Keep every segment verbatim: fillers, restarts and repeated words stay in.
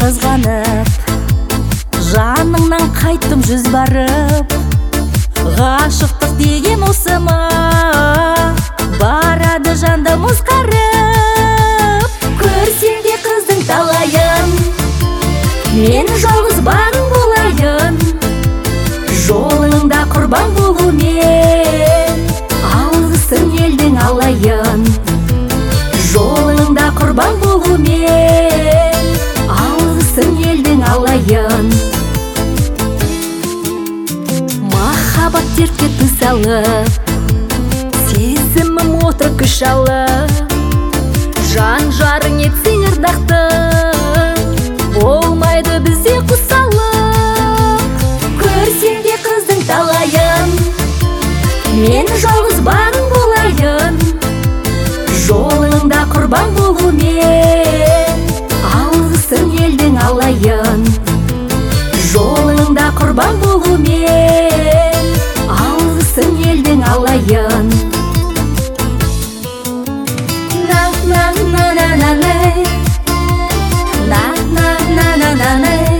қызғанып, жаныңнан қайттым жүз барып. Ғашықтық деген осы ма, барады жанды мұзқарып. Көрсең де қыздың талайын, мен жалғыз бағың болайын. Жолыңда құрбан болумен, алғысын елдің алайын. Жолыңда құрбан болумен, алғысын елдің алайын. Махаббат дертке тыс алып, сезімім отыр күш алып. Жан жарың етсең ардақты, болмайды бізде құсалып. Көрсең де қыздың талайын, мен жалғыз бағың болайын. Жолыңда құрбан болумен, алғысын елдің алайын. Жолыңда құрбан болумен, алғысын елдің алайын. На-на-на-на-на-ней, на-на-на-на-на-ней,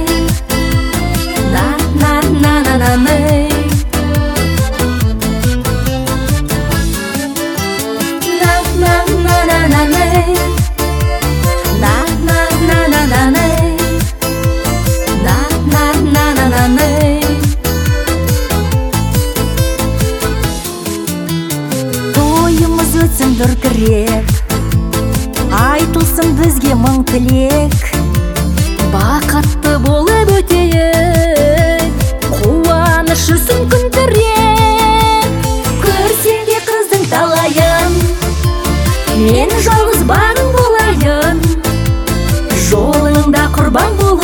на-на-на-на-на-ней, на-на-на-на-на-ней, на-на-на-на-на-ней, на-на-на-на-на-ней. Тойымыз өтсін дүркіреп, айтылсын бізге мың тілек. Бақытты болып өтейік, қуаныш үшін күн тірек. Көрсең де қыздың талайын, мен жалғыз бағың болайын. Жолыңда құрбан болу